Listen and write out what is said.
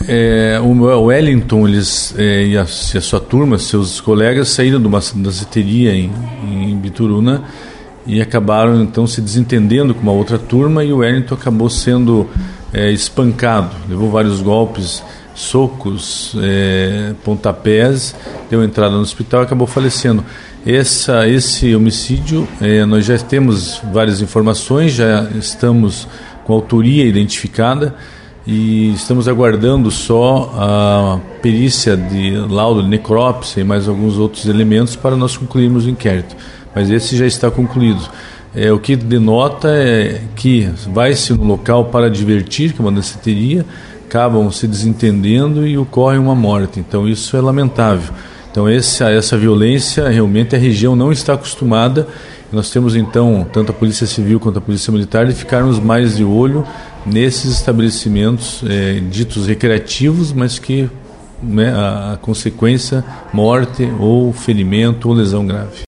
O Wellington e a sua turma, seus colegas, saíram de uma danceteria em Bituruna e acabaram então se desentendendo com uma outra turma, e o Wellington acabou sendo espancado, levou vários golpes, socos, pontapés, deu entrada no hospital e acabou falecendo. Esse homicídio, nós já temos várias informações, já estamos com a autoria identificada e estamos aguardando só a perícia de laudo de necrópsia e mais alguns outros elementos para nós concluirmos o inquérito. Mas esse já está concluído. O que denota é que vai-se no local para divertir, que é uma danceteria, acabam se desentendendo e ocorre uma morte. Então isso é lamentável. Então essa violência, realmente a região não está acostumada. Nós temos então, tanto a Polícia Civil quanto a Polícia Militar, de ficarmos mais de olho nesses estabelecimentos ditos recreativos, mas que a consequência, morte ou ferimento ou lesão grave.